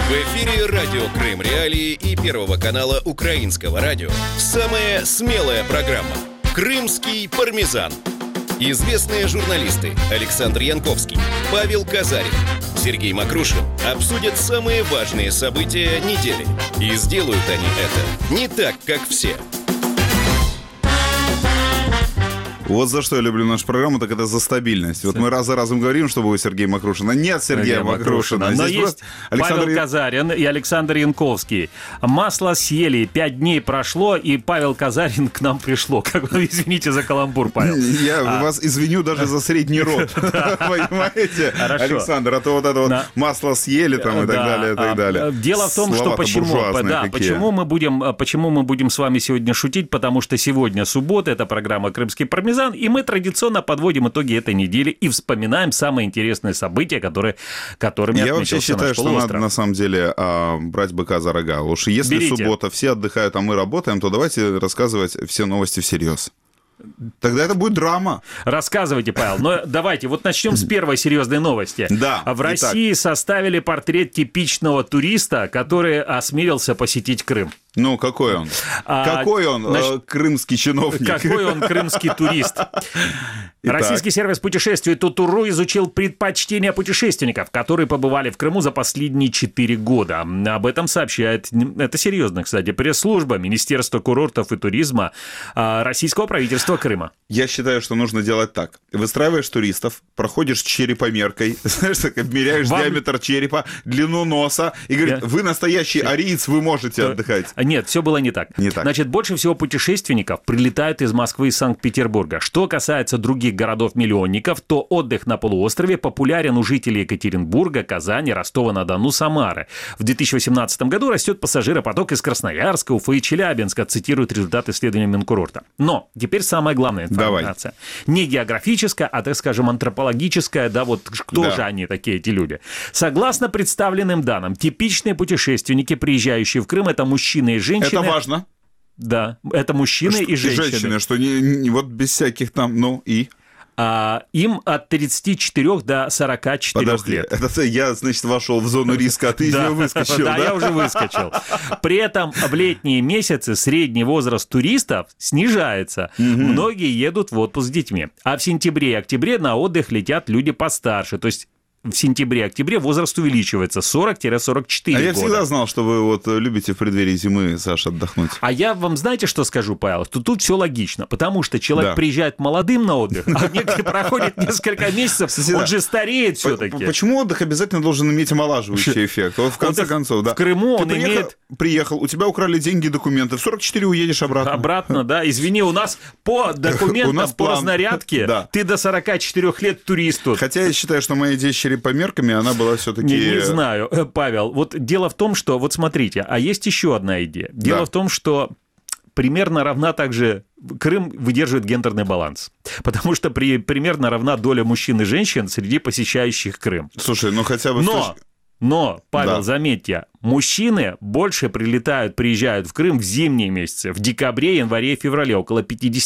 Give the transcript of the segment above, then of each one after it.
В эфире радио Крым Реалии и Первого канала Украинского радио. Самая смелая программа «Крымский пармезан». Известные журналисты Александр Янковский, Павел Казарин, Сергей Макрушин обсудят самые важные события недели. И сделают они это не так, как все. Вот за что я люблю нашу программу, так это за стабильность. Вот мы раз за разом говорим, чтобы у Сергея Макрушина. Нет Сергея Макрушина. Но есть Павел Казарин и Александр Янковский. Масло съели, 5 дней прошло, и Павел Казарин к нам пришло. Извините за каламбур, Павел. Я вас извиню даже за средний род. Понимаете, Александр? А то вот это вот масло съели там и так далее, и так далее. Дело в том, что почему мы будем с вами сегодня шутить, потому что сегодня суббота, это программа «Крымский пармезан», и мы традиционно подводим итоги этой недели и вспоминаем самые интересные события, которыми отметился Я вообще считаю, что надо на самом деле брать быка за рога. Уж если Берите. Суббота, все отдыхают, а мы работаем, то давайте рассказывать все новости всерьез. Тогда это будет драма. Рассказывайте, Павел. Но давайте, вот начнем с первой серьезной новости. Да. В России составили портрет типичного туриста, который осмелился посетить Крым. Ну, какой он? Какой он крымский чиновник? Какой он крымский турист? Российский сервис путешествий Тутуру изучил предпочтения путешественников, которые побывали в Крыму за последние 4 года. Об этом сообщает, это серьезно, кстати, пресс-служба Министерства курортов и туризма российского правительства Крыма. Я считаю, что нужно делать так. Выстраиваешь туристов, проходишь черепомеркой, знаешь, так обмеряешь диаметр черепа, длину носа, и говорит, вы настоящий ариец, вы можете отдыхать. Нет, все было не так. Значит, больше всего путешественников прилетают из Москвы и Санкт-Петербурга. Что касается других городов-миллионников, то отдых на полуострове популярен у жителей Екатеринбурга, Казани, Ростова-на-Дону, Самары. В 2018 году растет пассажиропоток из Красноярска, Уфы и Челябинска, цитируют результаты исследования Минкурорта. Но теперь самая главная информация. Не географическая, а, так скажем, антропологическая, да, вот кто же они такие, эти люди. Согласно представленным данным, типичные путешественники, приезжающие в Крым, это мужчины и женщины. Это важно. Да, это мужчины и женщины. Что не вот без всяких там, ну и... Им от 34 до 44 лет. Это я, значит, вошел в зону риска, а ты из него выскочил, да? Да, я уже выскочил. При этом в летние месяцы средний возраст туристов снижается. Многие едут в отпуск с детьми. А в сентябре и октябре на отдых летят люди постарше. То есть в сентябре-октябре возраст увеличивается 40-44 года. А я всегда знал, что вы вот любите в преддверии зимы, Саша, отдохнуть. А я вам, знаете, что скажу, Павел? Тут все логично, потому что человек приезжает молодым на отдых, а некоторые проходят несколько месяцев, он же стареет все-таки. Почему отдых обязательно должен иметь омолаживающий эффект? Вот в конце концов, да. В Крыму он имеет... Приехал, у тебя украли деньги и документы, в 44 уедешь обратно. Обратно, да. Извини, у нас по документам, по разнарядке, ты до 44 лет турист тут. Хотя я считаю, что моя идея с черепомерками, она была все-таки... Не знаю, Павел. Вот дело в том, что... Вот смотрите, а есть еще одна идея. Дело в том, что примерно равна также... Крым выдерживает гендерный баланс. Потому что примерно равна доля мужчин и женщин среди посещающих Крым. Слушай, ну хотя бы... Но, Павел, заметьте, мужчины больше приезжают в Крым в зимние месяцы, в декабре, январе и феврале, около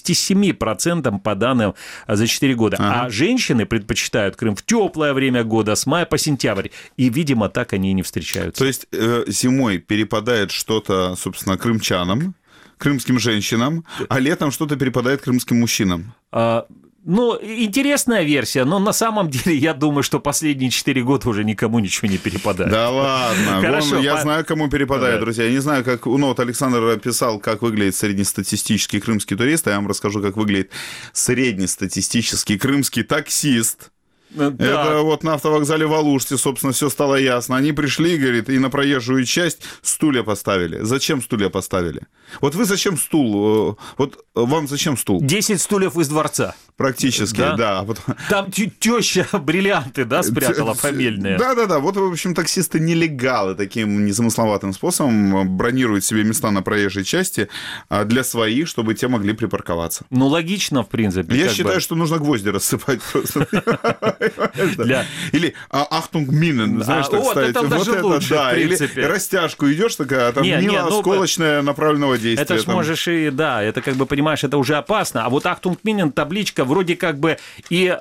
57% по данным за 4 года. А женщины предпочитают Крым в теплое время года, с мая по сентябрь. И, видимо, так они и не встречаются. То есть зимой перепадает что-то, собственно, крымчанам, крымским женщинам, а летом что-то перепадает крымским мужчинам? Ну, интересная версия, но на самом деле я думаю, что последние 4 года уже никому ничего не перепадает. Да ладно, Хорошо, я знаю, кому перепадает, друзья. Я не знаю, как... Ну, вот Александр описал, как выглядит среднестатистический крымский турист, а я вам расскажу, как выглядит среднестатистический крымский таксист. Это вот на автовокзале в Алуште, собственно, все стало ясно. Они пришли, говорит, и на проезжую часть стулья поставили. Зачем стулья поставили? Вот вы зачем стул? Вот вам зачем стул? 10 стульев из дворца. Практически, да. Там теща бриллианты, да, спрятала фамильные. Да. Вот, в общем, таксисты-нелегалы таким незамысловатым способом бронируют себе места на проезжей части для своих, чтобы те могли припарковаться. Ну, логично, в принципе. Я считаю, что нужно гвозди рассыпать просто. Или Achtung Minen, знаешь, так ставить. Это даже лучше, в принципе. Или растяжку идешь, такая, там мина осколочная направленного действия. Это ж можешь и, да, это как бы, понимаешь, это уже опасно. А вот Achtung Minen, табличка вроде как бы и,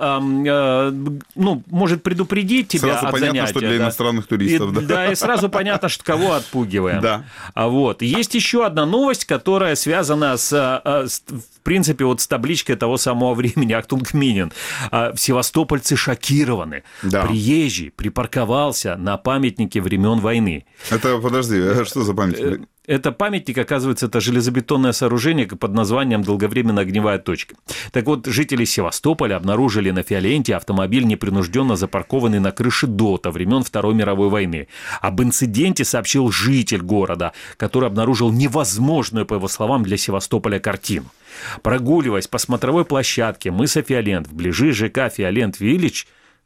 может предупредить тебя сразу от понятно, занятия. Что для иностранных туристов. Да, и сразу понятно, что кого отпугиваем. Да. Вот. Есть еще одна новость, которая связана в принципе, вот с табличкой того самого времени Achtung Minen. Севастопольцы шокированы. Да. Приезжий припарковался на памятнике времен войны. Это, подожди, что за памятник? Это памятник, оказывается, это железобетонное сооружение под названием «Долговременная огневая точка». Так вот, жители Севастополя обнаружили на Фиоленте автомобиль, непринужденно запаркованный на крыше ДОТа времен Второй мировой войны. Об инциденте сообщил житель города, который обнаружил невозможную, по его словам, для Севастополя картину. Прогуливаясь по смотровой площадке мыса Фиолент вблизи ЖК «Фиолент-Виллидж»,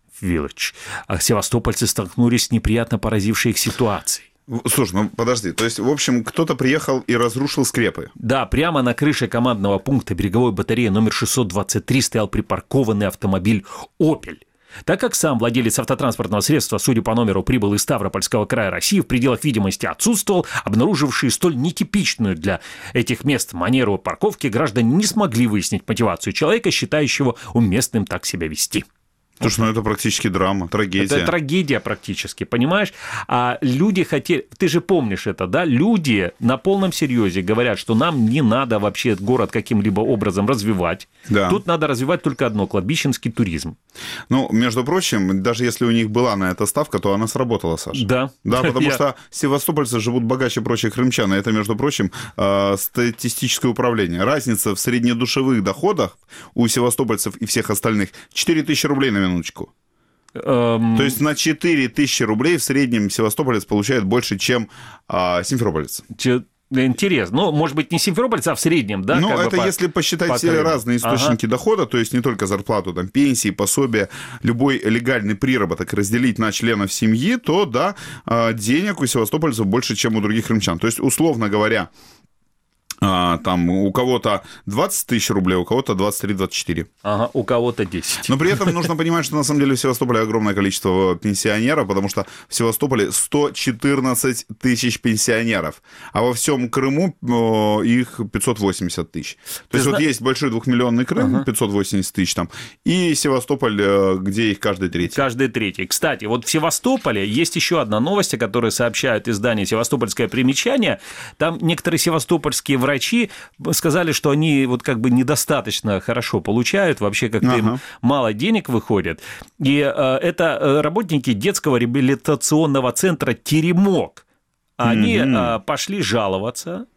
севастопольцы столкнулись с неприятно поразившей их ситуацией. Слушай, подожди, то есть, в общем, кто-то приехал и разрушил скрепы? Да, прямо на крыше командного пункта береговой батареи номер 623 стоял припаркованный автомобиль «Опель». Так как сам владелец автотранспортного средства, судя по номеру, прибыл из Ставропольского края России, в пределах видимости отсутствовал, обнаружившие столь нетипичную для этих мест манеру парковки, граждане не смогли выяснить мотивацию человека, считающего уместным так себя вести. Слушай, это практически драма, трагедия. Это трагедия практически, понимаешь? А люди хотели... Ты же помнишь это, да? Люди на полном серьезе говорят, что нам не надо вообще город каким-либо образом развивать. Да. Тут надо развивать только одно – кладбищенский туризм. Ну, между прочим, даже если у них была на это ставка, то она сработала, Саша. Да. Да, потому что севастопольцы живут богаче прочих крымчан. И это, между прочим, статистическое управление. Разница в среднедушевых доходах у севастопольцев и всех остальных 4000 рублей на минуточку. То есть на 4000 рублей в среднем севастополец получает больше, чем симферополец. Интересно. Ну, может быть, не симферопольцы, а в среднем, да? Ну, это если посчитать все разные источники дохода, то есть не только зарплату, там, пенсии, пособия, любой легальный приработок разделить на членов семьи, то, да, денег у севастопольцев больше, чем у других крымчан. То есть, условно говоря, там у кого-то 20 тысяч рублей, у кого-то 23-24. Ага, у кого-то 10. Но при этом нужно понимать, что на самом деле в Севастополе огромное количество пенсионеров, потому что в Севастополе 114 тысяч пенсионеров, а во всем Крыму их 580 тысяч. То есть вот есть большой 2-миллионный Крым, 580 тысяч там, и Севастополь, где их каждый третий. Каждый третий. Кстати, вот в Севастополе есть еще одна новость, о которой сообщают издание «Севастопольское примечание». Там некоторые севастопольские врачи сказали, что они вот как бы недостаточно хорошо получают, вообще как-то им мало денег выходит. И это работники детского реабилитационного центра «Теремок». Они пошли жаловаться,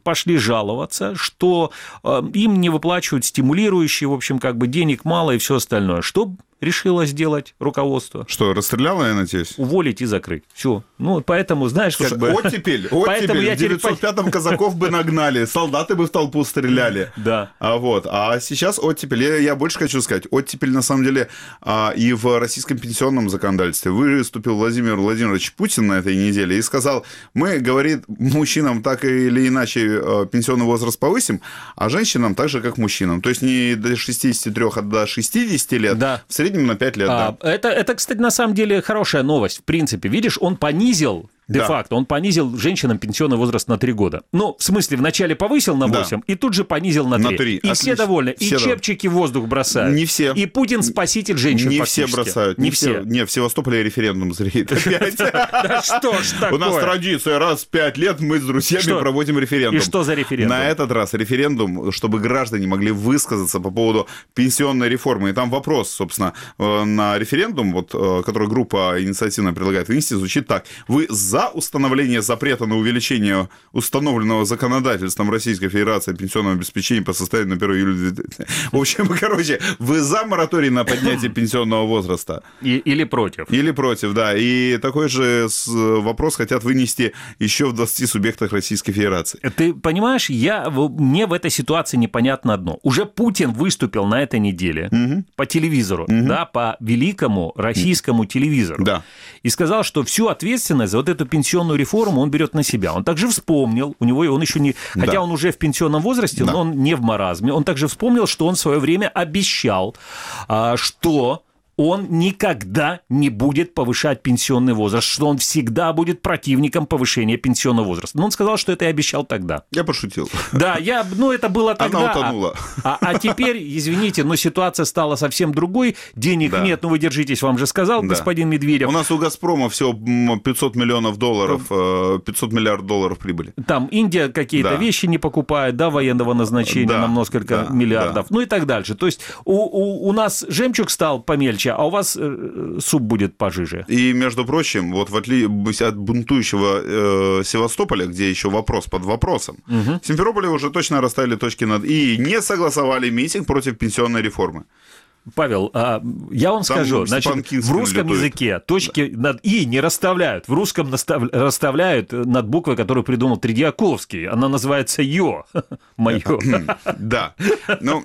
что им не выплачивают стимулирующие, в общем, как бы денег мало и все остальное. Что решило сделать руководство? Что, расстреляло, я надеюсь? Уволить и закрыть. Все. Ну, поэтому, знаешь, слушай, как бы... Оттепель. В 905-м казаков бы нагнали, солдаты бы в толпу стреляли. Да. А сейчас оттепель. Я больше хочу сказать. Оттепель, на самом деле, и в российском пенсионном законодательстве. Выступил Владимир Владимирович Путин на этой неделе и сказал, мы, говорит, мужчинам так или иначе пенсионный возраст повысим, а женщинам так же, как мужчинам. То есть не до 63, а до 60 лет. Да. В среднем на 5 лет, да. Это, кстати, на самом деле хорошая новость. В принципе, видишь, он понизил, де-факто, он понизил женщинам пенсионный возраст на 3 года. Ну, в смысле, вначале повысил на 8, и тут же понизил на 3. И отлично. Все довольны. И чепчики в воздух бросают. Не все. И Путин спаситель женщин не фактически. Все бросают. Не все. Не, в Севастополе референдум зреет. Да что ж такое? У нас традиция, раз в 5 лет мы с друзьями проводим референдум. И что за референдум? На этот раз референдум, чтобы граждане могли высказаться по поводу пенсионной реформы. И там вопрос, собственно, на референдум, вот, который группа инициативно предлагает вынести, звучит так. Вы за установление запрета на увеличение установленного законодательством Российской Федерации пенсионного обеспечения по состоянию на 1 июля? В общем, короче, вы за мораторий на поднятие пенсионного возраста? Или против? Или против, да. И такой же вопрос хотят вынести еще в 20 субъектах Российской Федерации. Ты понимаешь, мне в этой ситуации непонятно одно. Уже Путин выступил на этой неделе по телевизору, да, по великому российскому телевизору. Да. И сказал, что всю ответственность за вот эту пенсионную реформу он берет на себя. Он также вспомнил, он еще не... Хотя он уже в пенсионном возрасте, но он не в маразме. Он также вспомнил, что он в свое время обещал, что он никогда не будет повышать пенсионный возраст, что он всегда будет противником повышения пенсионного возраста. Но он сказал, что это и обещал тогда. Я пошутил. Да, это было тогда. Она утонула. А теперь, извините, но ситуация стала совсем другой. Денег нет, вы держитесь, вам же сказал господин Медведев. У нас у «Газпрома» всего 500 миллионов долларов, 500 миллиардов долларов прибыли. Там Индия какие-то вещи не покупает, военного назначения на несколько миллиардов, и так дальше. То есть у нас жемчуг стал помельче, а у вас суп будет пожиже. И, между прочим, вот в отличие от бунтующего Севастополя, где еще вопрос под вопросом, в Симферополе уже точно расставили точки над «и» и не согласовали митинг против пенсионной реформы. Павел, я вам скажу, значит, в русском языке точки над «и» не расставляют. В русском расставляют над буквой, которую придумал Тредиаковский. Она называется «ё». Моё. Да. Ну,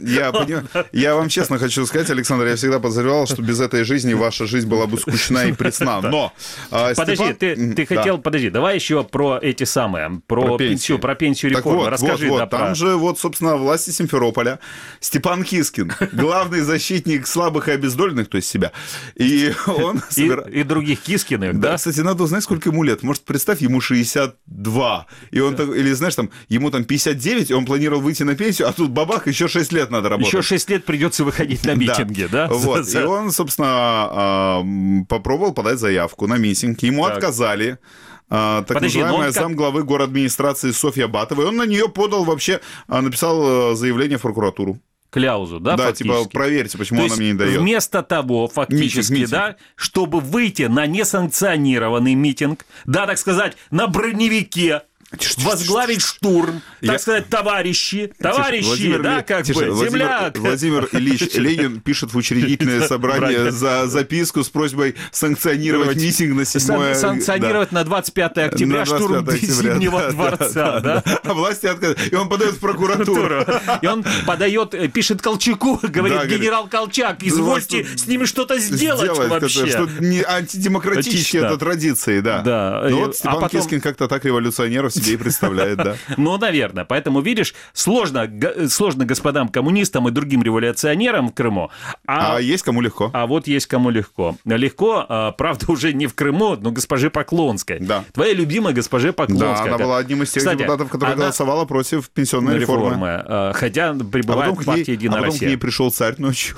я вам честно хочу сказать, Александр, я всегда подозревал, что без этой жизни ваша жизнь была бы скучна и пресна. Но... Подожди, ты хотел... Подожди, давай еще про эти самые, про пенсию реформы. Расскажи. Там же, собственно, власти Симферополя Степан Кискин, главный защитник слабых и обездоленных, то есть себя. И он... И других Кискиных, да? Да, кстати, надо узнать, сколько ему лет. Может, представь, ему 62. И он или, знаешь, ему 59, и он планировал выйти на пенсию, а тут бабах, еще 6 лет надо работать. Еще 6 лет придется выходить на митинги, да? Вот. И он, собственно, попробовал подать заявку на митинг. Ему отказали. Называемая замглавы городадминистрации Софья Батова. И он на нее подал вообще, написал заявление в прокуратуру. Кляузу, да, фактически? Да, проверьте, почему она мне не дает. Вместо того, фактически, митинг. Да, чтобы выйти на несанкционированный митинг, да, так сказать, на броневике, возглавить штурм, так сказать, товарищи, да, как бы, земляк. Владимир Ильич Ленин пишет в учредительное собрание за записку с просьбой санкционировать митинг на 7 Санкционировать на 25 октября штурм Зимнего дворца, да. А власти отказывают. И он подает в прокуратуру. И он пишет Колчаку, говорит, генерал Колчак, извольте с ними что-то сделать вообще. Что не антидемократические это традиции, да. Ну вот Степан Кискин как-то так революционеров себе и представляет, да. Ну, наверное. Поэтому, видишь, сложно господам коммунистам и другим революционерам в Крыму. А есть кому легко. А вот есть кому легко. Легко, правда, уже не в Крыму, но госпоже Поклонской. Да. Твоя любимая госпожа Поклонская. Да, она была одним из тех депутатов, которая голосовала против пенсионной реформы. Хотя пребывает в партии «Единая Россия». А потом к ней пришел царь ночью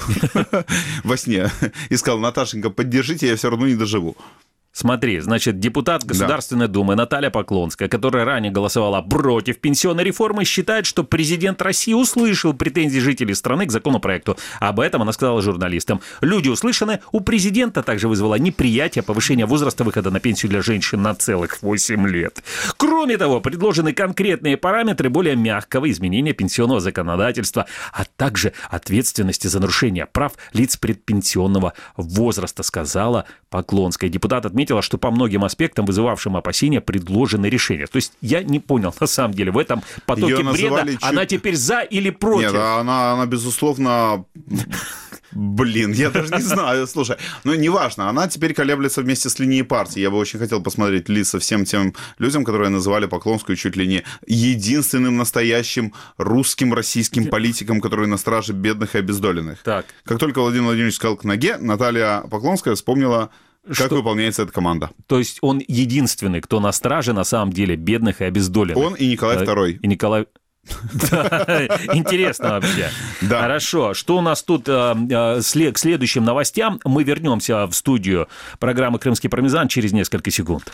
во сне и сказал: Наташенька, поддержите, я все равно не доживу. Смотри, значит, депутат Государственной Думы Наталья Поклонская, которая ранее голосовала против пенсионной реформы, считает, что президент России услышал претензии жителей страны к законопроекту. Об этом она сказала журналистам. Люди услышаны. У президента также вызвало неприятие повышения возраста выхода на пенсию для женщин на целых 8 лет. Кроме того, предложены конкретные параметры более мягкого изменения пенсионного законодательства, а также ответственности за нарушение прав лиц предпенсионного возраста, сказала Поклонская. Депутат отметила, что по многим аспектам, вызывавшим опасения, предложены решения. То есть я не понял, на самом деле, в этом потоке бреда она теперь за или против? Нет, она безусловно... Блин, я даже не знаю, слушай. Ну, неважно, она теперь колеблется вместе с линией партии. Я бы очень хотел посмотреть лица всем тем людям, которые называли Поклонскую чуть ли не единственным настоящим русским, российским политиком, который на страже бедных и обездоленных. Так. Как только Владимир Владимирович сказал «к ноге», Наталья Поклонская вспомнила, как выполняется эта команда. То есть он единственный, кто на страже, на самом деле, бедных и обездоленных. Он и Николай II. И Николай... Интересно вообще. Да. Хорошо. Что у нас тут к следующим новостям? Мы вернемся в студию программы «Крымский пармезан» через несколько секунд.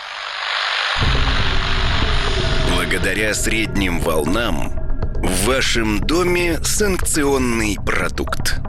Благодаря средним волнам в вашем доме санкционный продукт.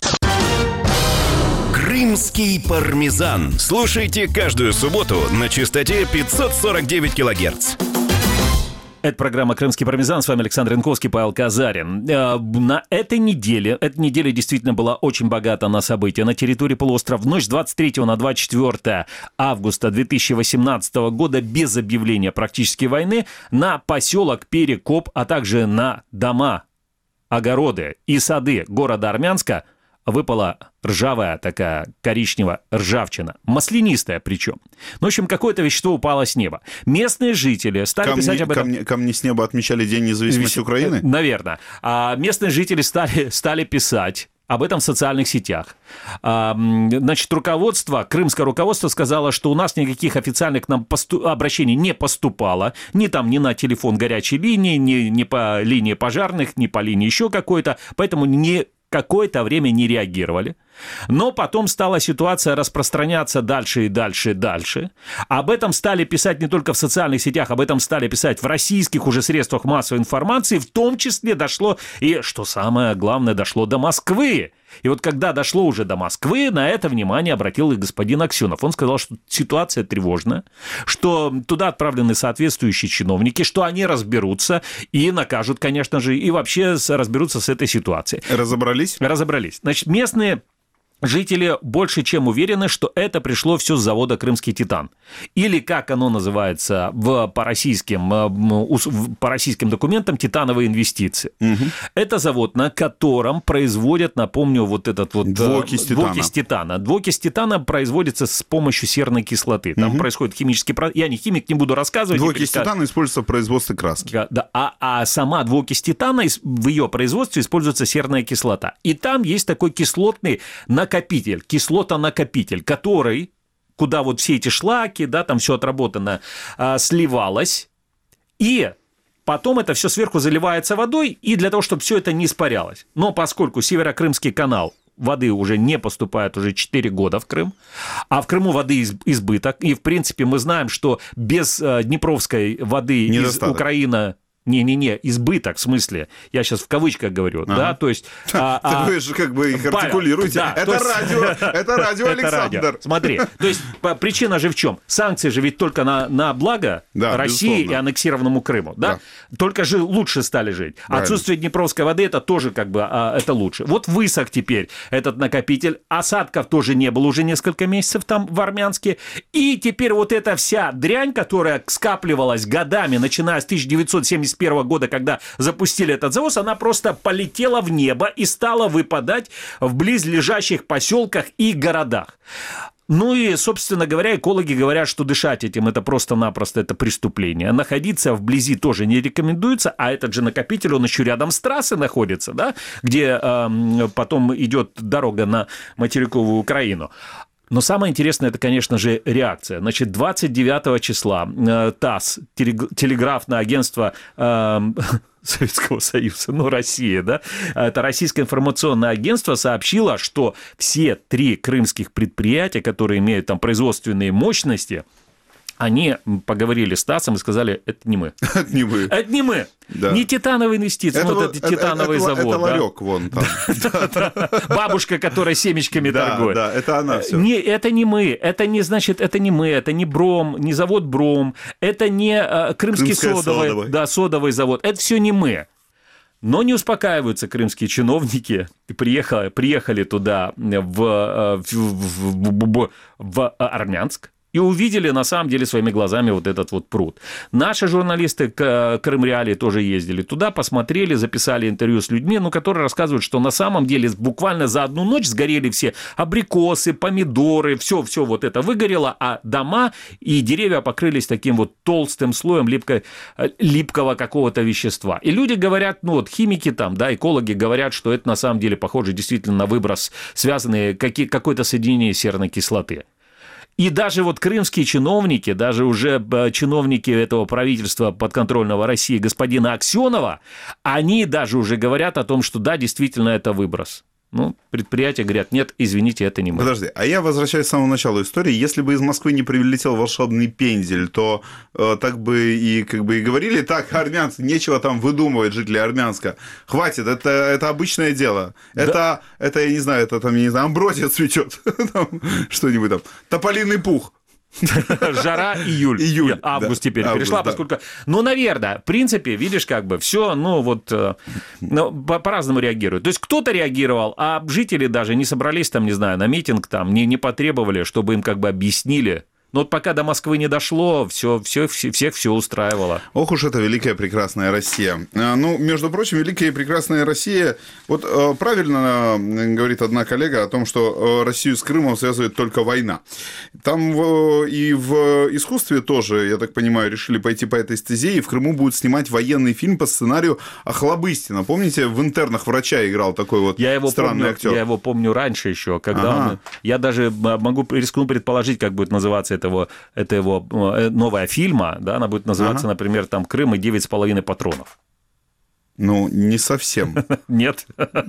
Крымский пармезан. Слушайте каждую субботу на частоте 549 килогерц. Это программа «Крымский пармезан». С вами Александр Янковский, Павел Казарин. На эта неделя действительно была очень богата на события. На территории полуострова в ночь с 23 на 24 августа 2018 года без объявления практически войны на поселок Перекоп, а также на дома, огороды и сады города Армянска выпала ржавая такая коричневая ржавчина, маслянистая причем. Ну, в общем, какое-то вещество упало с неба. Местные жители стали писать об этом... Камни с неба отмечали День независимости Украины? Наверное. А местные жители стали писать об этом в социальных сетях. Значит, крымское руководство сказало, что у нас никаких официальных к нам обращений не поступало, ни на телефон горячей линии, ни по линии пожарных, ни по линии еще какой-то, поэтому какое-то время не реагировали. Но потом стала ситуация распространяться дальше и дальше и дальше. Об этом стали писать не только в социальных сетях, об этом стали писать в российских уже средствах массовой информации, в том числе дошло, и, что самое главное, дошло до Москвы. И вот когда дошло уже до Москвы, на это внимание обратил и господин Аксенов. Он сказал, что ситуация тревожная, что туда отправлены соответствующие чиновники, что они разберутся и накажут, конечно же, и вообще разберутся с этой ситуацией. Разобрались? Разобрались. Значит, местные жители больше чем уверены, что это пришло все с завода «Крымский Титан». Или, как оно называется по российским документам, «Титановые инвестиции». Угу. Это завод, на котором производят, напомню, вот этот вот... Двуокись титана. Двуокись титана производится с помощью серной кислоты. Там происходит химический процесс. Я не химик, не буду рассказывать. Двуокись титана используется в производстве краски. Да, а сама двуокись титана, в ее производстве используется серная кислота. И там есть такой кислотный кислотонакопитель, который, куда вот все эти шлаки, да, там все отработано, сливалось, и потом это все сверху заливается водой, и для того, чтобы все это не испарялось. Но поскольку Северокрымский канал, воды уже не поступает уже 4 года в Крым, а в Крыму воды избыток, и, в принципе, мы знаем, что без Днепровской воды из Украины... избыток, в смысле, я сейчас в кавычках говорю, да, то есть... Вы же как бы их артикулируете. Да, это радио, Александр. Смотри, то есть причина же в чем? Санкции же ведь только на благо России безусловно. И аннексированному Крыму, да? Только же лучше стали жить. Правильно. Отсутствие Днепровской воды, это тоже как бы это лучше. Вот высох теперь этот накопитель, осадков тоже не было уже несколько месяцев там в Армянске, и теперь вот эта вся дрянь, которая скапливалась годами, начиная с 1971 года, когда запустили этот завоз, она просто полетела в небо и стала выпадать в близлежащих поселках и городах. Ну и, собственно говоря, экологи говорят, что дышать этим это просто-напросто это преступление. Находиться вблизи тоже не рекомендуется, а этот же накопитель, он еще рядом с трассой находится, да, где потом идет дорога на материковую Украину. Но самое интересное, это, конечно же, реакция. Значит, 29 числа ТАСС, телеграфное агентство Советского Союза, Россия, да, это Российское информационное агентство сообщило, что все 3 крымских предприятия, которые имеют там производственные мощности, они поговорили с ТАССом и сказали, это не мы. Это не мы. Это не мы. Да. Не титановые инвестиции, это титановый завод. Это ларек вон там. Бабушка, которая семечками торгует. Да, это она все. Это не мы, это не значит, это не мы, это не Бром, не завод Бром, это не крымский содовый завод, это все не мы. Но не успокаиваются крымские чиновники, приехали туда в Армянск, и увидели, на самом деле, своими глазами вот этот вот пруд. Наши журналисты Крым Реалии тоже ездили туда, посмотрели, записали интервью с людьми, которые рассказывают, что на самом деле буквально за одну ночь сгорели все абрикосы, помидоры, все вот это выгорело, а дома и деревья покрылись таким вот толстым слоем липкого какого-то вещества. И люди говорят, химики там, да, экологи говорят, что это на самом деле похоже действительно на выброс, связанный какое-то соединение серной кислоты. И даже вот крымские чиновники, даже уже чиновники этого правительства подконтрольного России господина Аксенова, они даже уже говорят о том, что да, действительно это выброс. Предприятия говорят, нет, извините, это не мы. Подожди, а я возвращаюсь к самому началу истории. Если бы из Москвы не прилетел волшебный пендель, то так бы и говорили, так, армянцы, нечего там выдумывать, жители Армянска. Хватит, это обычное дело. Да. Это, я не знаю, амброзия цветет. Что-нибудь там. Тополиный пух. Жара, июль. Август теперь перешла, поскольку... наверное, в принципе, видишь, все, по-разному реагируют. То есть кто-то реагировал, а жители даже не собрались там, не знаю, на митинг, там, не потребовали, чтобы им объяснили, Но вот пока до Москвы не дошло, всех все устраивало. Ох уж это великая прекрасная Россия. Ну, между прочим, великая и прекрасная Россия... Вот правильно говорит одна коллега о том, что Россию с Крымом связывает только война. Там и в искусстве тоже, я так понимаю, решили пойти по этой стезе, и в Крыму будут снимать военный фильм по сценарию Охлобыстина. Помните, в «Интернах» врача играл такой вот странный актер? Я его помню раньше еще, когда я даже могу рискну предположить, как будет называться это его новая фильма, да, она будет называться, например, там «Крым и 9,5 патронов». Ну, не совсем. Нет.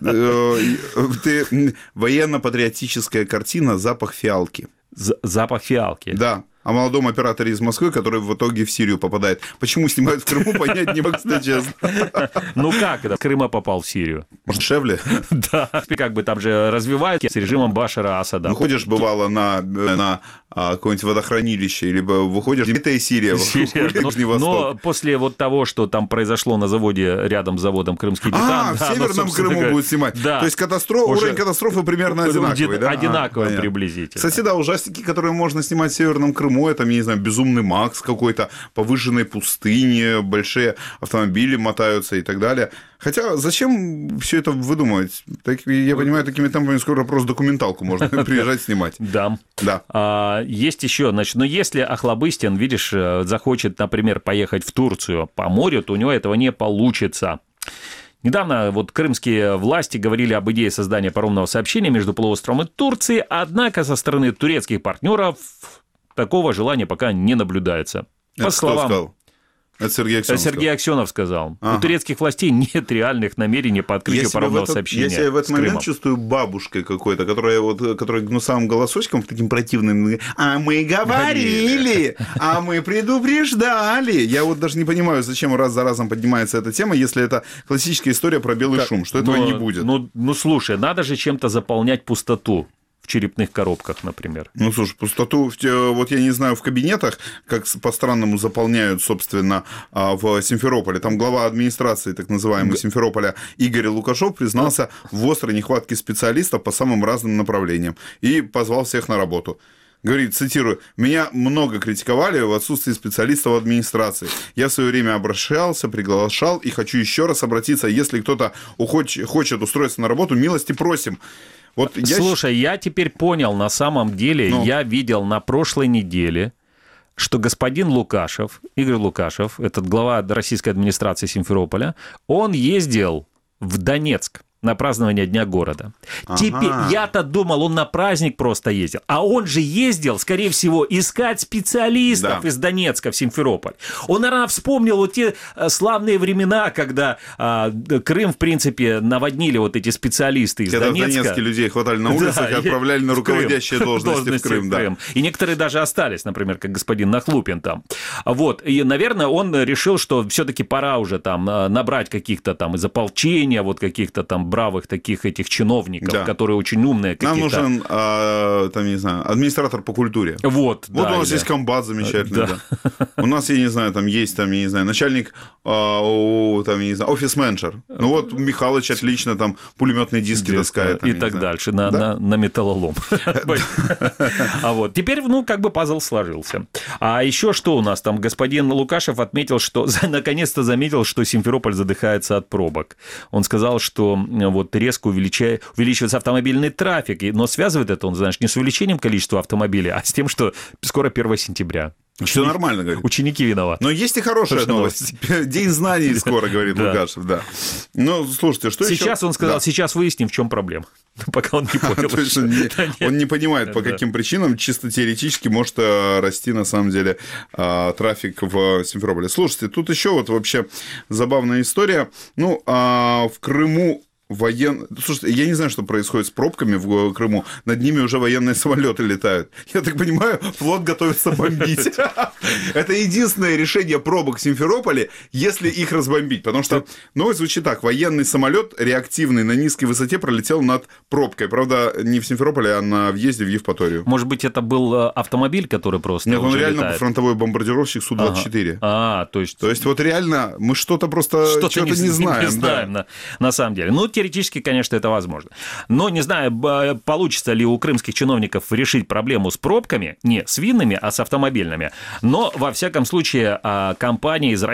Военно-патриотическая картина «Запах фиалки». Запах фиалки. Да. О молодом операторе из Москвы, который в итоге в Сирию попадает. Почему снимают в Крыму, понять не могу, если честно. Ну как это? Крыма попал в Сирию. Может, дешевле? Да. Как бы там же развивают с режимом Башара Асада. Выходишь, бывало, на какое-нибудь водохранилище, либо выходишь, это и Сирия. Но после вот того, что там произошло на заводе, рядом с заводом «Крымский титан». В Северном Крыму будут снимать. То есть уровень катастрофы примерно одинаковый, да? Одинаковый приблизительно. Кстати, да, ужастики, которые можно снимать в Северном Крыму, это, я не знаю, «Безумный Макс» какой-то, по выжженной пустыне, большие автомобили мотаются и так далее. Хотя зачем все это выдумывать? Я понимаю, такими темпами скоро просто документалку можно приезжать снимать. Да. Да. Есть еще, значит, но если Охлобыстин, видишь, захочет, например, поехать в Турцию по морю, то у него этого не получится. Недавно вот крымские власти говорили об идее создания паромного сообщения между полуостровом и Турцией, однако со стороны турецких партнеров такого желания пока не наблюдается. По словам... Сказал? Это Сергей Аксенов сказал. У турецких властей нет реальных намерений по открытию паромного сообщения. Я себя в этот момент чувствую бабушкой какой-то, которая гнусавым голосочком, таким противным, а мы говорили, а мы предупреждали. Я вот даже не понимаю, зачем раз за разом поднимается эта тема, если это классическая история про белый шум, что этого не будет. Ну, слушай, надо же чем-то заполнять пустоту. В черепных коробках, например. Ну, слушай, пустоту, вот я не знаю, в кабинетах, как по-странному заполняют, собственно, в Симферополе. Там глава администрации, так называемого Симферополя, Игорь Лукашов признался в острой нехватке специалистов по самым разным направлениям и позвал всех на работу. Говорит, цитирую, «Меня много критиковали в отсутствии специалистов в администрации. Я в свое время обращался, приглашал и хочу еще раз обратиться. Если кто-то хочет устроиться на работу, милости просим». Вот слушай, я теперь понял, на самом деле, я видел на прошлой неделе, что господин Лукашев, Игорь Лукашев, этот глава российской администрации Симферополя, он ездил в Донецк на празднование Дня города. Теперь я-то думал, он на праздник просто ездил, а он же ездил, скорее всего, искать специалистов из Донецка в Симферополь. Он, наверное, вспомнил вот те славные времена, когда Крым, в принципе, наводнили вот эти специалисты из Донецка. Когда в Донецке людей хватали на улицах и отправляли на руководящие должности в Крым. Да. И некоторые даже остались, например, как господин Нахлупин там. Вот. И, наверное, он решил, что все-таки пора уже там набрать каких-то там из ополчения, вот каких-то там бравых таких этих чиновников, которые очень умные какие-то. Нам нужен, там, не знаю, администратор по культуре. Вот у нас есть комбат замечательный. Да. У нас, я не знаю, там есть, там, я не знаю, начальник, там, я не знаю, офис-менеджер. Ну вот Михалыч отлично там пулеметные диски таскает. Там, и так дальше, на металлолом. А вот теперь, ну, как бы пазл сложился. А еще что у нас там? Господин Лукашев отметил, что наконец-то заметил, что Симферополь задыхается от пробок. Он сказал, что вот резко увеличивается автомобильный трафик, но связывает это, он, знаешь, не с увеличением количества автомобилей, а с тем, что скоро 1 сентября. Все нормально, говорит. Ученики виноваты. Но есть и хорошая новость. День знаний скоро, говорит Лукашев, да. Ну, слушайте, что сейчас еще? Он сказал, сейчас выясним, в чем проблема. Пока он не понял. Он не понимает, по каким причинам чисто теоретически может расти, на самом деле, трафик в Симферополе. Слушайте, тут еще вот вообще забавная история. Ну, в Крыму Слушайте, я не знаю, что происходит с пробками в Крыму. Над ними уже военные самолеты летают. Я так понимаю, флот готовится бомбить. Это единственное решение пробок в Симферополе, если их разбомбить. Потому что новость звучит так. Военный самолет реактивный на низкой высоте пролетел над пробкой. Правда, не в Симферополе, а на въезде в Евпаторию. Может быть, это был автомобиль, который просто Нет, он реально фронтовой бомбардировщик Су-24. То есть вот реально мы что-то просто чего-то не знаем. На самом деле. Ну, теоретически, конечно, это возможно. Но не знаю, получится ли у крымских чиновников решить проблему с пробками, не с винными, а с автомобильными. Но, во всяком случае, компания из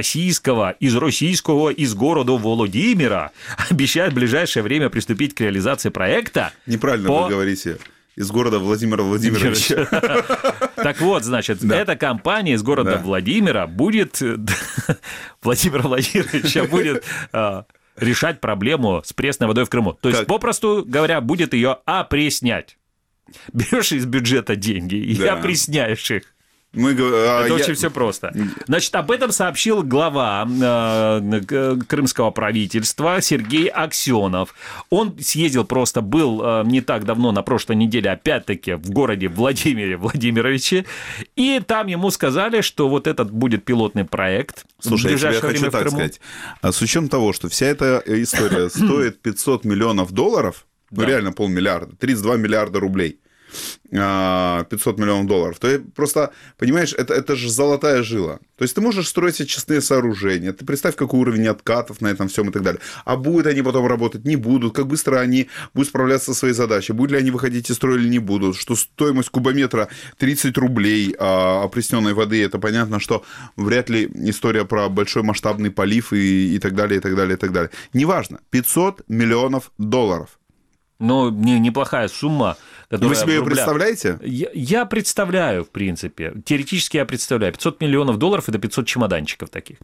города Владимира обещает в ближайшее время приступить к реализации проекта. Неправильно вы говорите. Из города Владимира Владимировича. Так вот, значит, эта компания из города Владимира будет... Владимира Владимировича будет решать проблему с пресной водой в Крыму. То есть, попросту говоря, будет ее опреснять. Берешь из бюджета деньги и опресняешь их. Это очень все просто. Значит, об этом сообщил глава крымского правительства Сергей Аксенов. Он съездил был не так давно, на прошлой неделе, опять-таки, в городе Владимире Владимировиче, и там ему сказали, что вот этот будет пилотный проект. Слушай, я тебе хочу так сказать. С учетом того, что вся эта история стоит $500 миллионов, ну реально $500 миллиарда, 32 миллиарда рублей, $500 миллионов, то просто, понимаешь, это же золотая жила. То есть ты можешь строить очистные сооружения, ты представь, какой уровень откатов на этом всем и так далее. А будут они потом работать, не будут, как быстро они будут справляться со своей задачей, будут ли они выходить из строя или не будут, что стоимость кубометра 30 рублей опресненной воды, это понятно, что вряд ли история про большой масштабный полив и так далее, и так далее, и так далее. Неважно, $500 миллионов. Ну, неплохая сумма. Вы себе ее представляете? Я представляю, в принципе. Теоретически я представляю. $500 миллионов – это 500 чемоданчиков таких.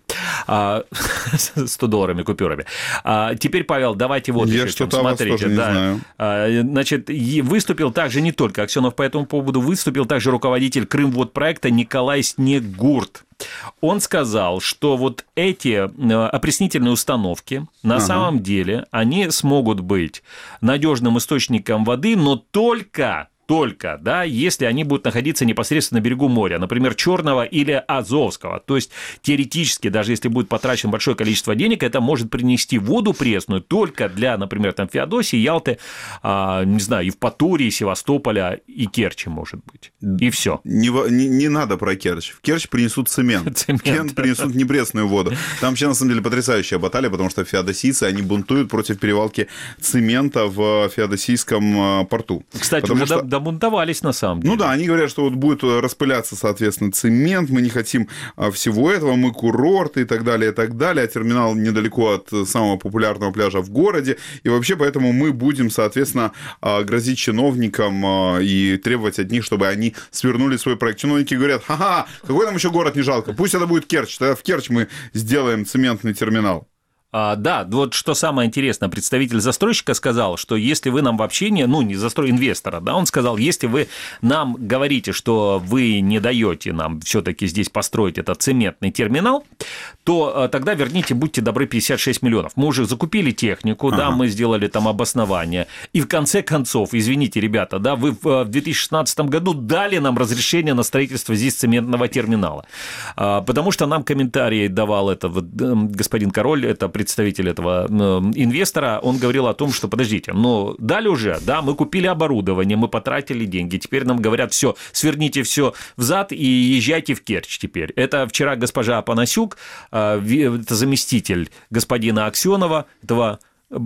$100 купюрами. Теперь, Павел, давайте вот еще что-то смотрите. Не знаю. Значит, выступил также не только Аксенов по этому поводу, выступил также руководитель Крымводпроекта Николай Снегурт. Он сказал, что вот эти опреснительные установки на самом деле они смогут быть надежным источником воды, но только, да, если они будут находиться непосредственно на берегу моря, например, Черного или Азовского. То есть, теоретически, даже если будет потрачено большое количество денег, это может принести воду пресную только для, например, там, Феодосии, Ялты, не знаю, Евпатории, Севастополя и Керчи, может быть. И все. Не надо про Керчь. В Керчь принесут цемент. Принесут не пресную воду. Там вообще, на самом деле, потрясающая баталия, потому что феодосийцы, они бунтуют против перевалки цемента в феодосийском порту. Кстати, уже добунтовались, на самом деле. Ну да, они говорят, что вот будет распыляться, соответственно, цемент, мы не хотим всего этого, мы курорты и так далее, а терминал недалеко от самого популярного пляжа в городе, и вообще поэтому мы будем, соответственно, грозить чиновникам и требовать от них, чтобы они свернули свой проект. Чиновники говорят: ха-ха, какой нам еще город не жалко, пусть это будет Керчь, тогда в Керчь мы сделаем цементный терминал. Да, вот что самое интересное, представитель застройщика сказал, что если вы нам вообще не инвестора, да, он сказал, если вы нам говорите, что вы не даете нам все-таки здесь построить этот цементный терминал, то тогда верните, будьте добры, 56 миллионов. Мы уже закупили технику, да, мы сделали там обоснование, и в конце концов, извините, ребята, да, вы в 2016 году дали нам разрешение на строительство здесь цементного терминала, потому что нам комментарии давал господин Король, это представитель этого инвестора, он говорил о том, что подождите, но дали уже, да, мы купили оборудование, мы потратили деньги, теперь нам говорят, все, сверните все взад и езжайте в Керчь теперь. Это вчера госпожа Панасюк, это заместитель господина Аксенова, этого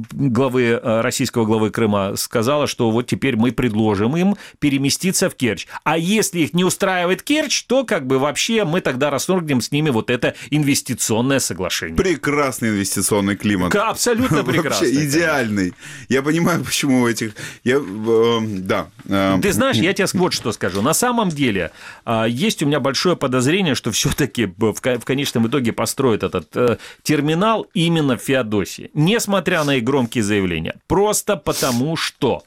российского главы Крыма, сказала, что вот теперь мы предложим им переместиться в Керчь. А если их не устраивает Керчь, то как бы вообще мы тогда расторгнем с ними вот это инвестиционное соглашение. Прекрасный инвестиционный климат. Абсолютно прекрасный. Вообще идеальный. Я понимаю, почему у этих... Да. Ты знаешь, я тебе вот что скажу. На самом деле, есть у меня большое подозрение, что все-таки в конечном итоге построят этот терминал именно в Феодосии. Несмотря на громкие заявления. Просто потому что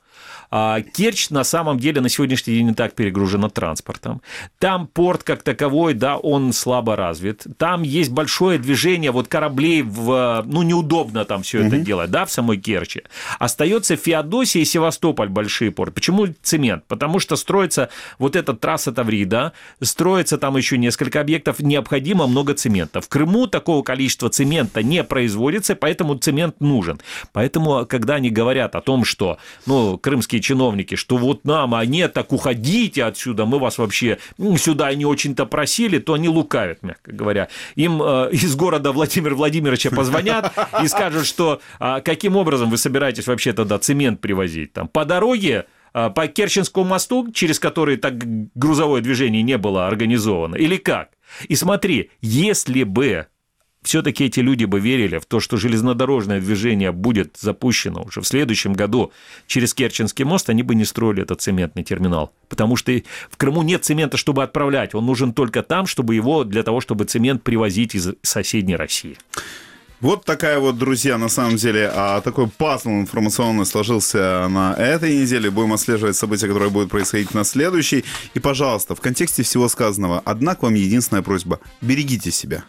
Керчь на самом деле на сегодняшний день не так перегружена транспортом. Там порт как таковой, да, он слабо развит. Там есть большое движение вот кораблей, неудобно там все это делать, да, в самой Керчи. Остается Феодосия и Севастополь, большие порты. Почему цемент? Потому что строится вот эта трасса Таврида, строится там еще несколько объектов, необходимо много цемента. В Крыму такого количества цемента не производится, поэтому цемент нужен. Поэтому, когда они говорят о том, что, крымские керченские чиновники, что вот нам, а нет, так уходите отсюда, мы вас вообще сюда не очень-то просили, то они лукавят, мягко говоря. Им из города Владимира Владимировича позвонят и скажут, что каким образом вы собираетесь вообще тогда цемент привозить? Там, по дороге, по Керченскому мосту, через который так грузовое движение не было организовано, или как? И смотри, если бы все-таки эти люди бы верили в то, что железнодорожное движение будет запущено уже в следующем году через Керченский мост, они бы не строили этот цементный терминал. Потому что в Крыму нет цемента, чтобы отправлять. Он нужен только там, чтобы его, для того, чтобы цемент привозить из соседней России. Вот такая вот, друзья, на самом деле, такой пазл информационный сложился на этой неделе. Будем отслеживать события, которые будут происходить на следующей. И, пожалуйста, в контексте всего сказанного, одна к вам единственная просьба. Берегите себя.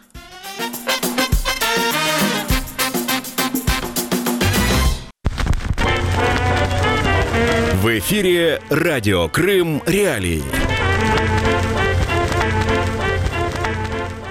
В эфире «Радио Крым. Реалии».